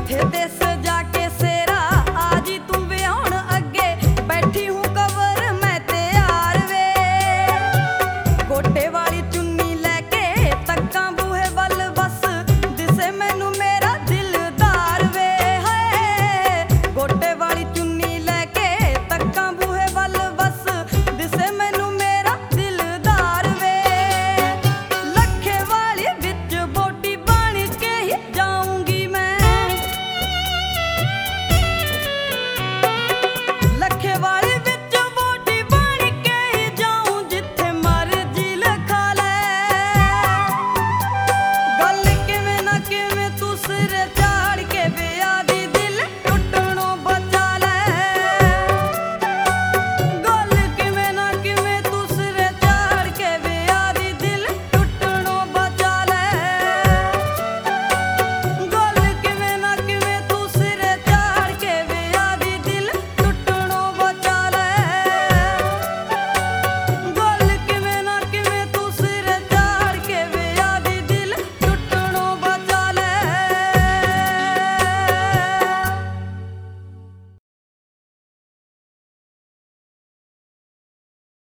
थे देस जाके सेरा आजी तू ब्याहण अगे बैठी हूँ कवर मैं तैयार वे गोटे वाली चुन्नी लेके तक्का बूहे बल बस दिसे मैनू मेरा दिलदार वे है गोटे वाली चुन्नी लेके तक्का बूहे बल बस दिसे मैनू मेरा दिलदार वे लखे वाली विच बोटी बन के ही जाऊंगी मैं लखे वाली विच बोटी बन के ही जाऊं जिथे मर्जी लिखा ले गल किवें ना किवें तू सिर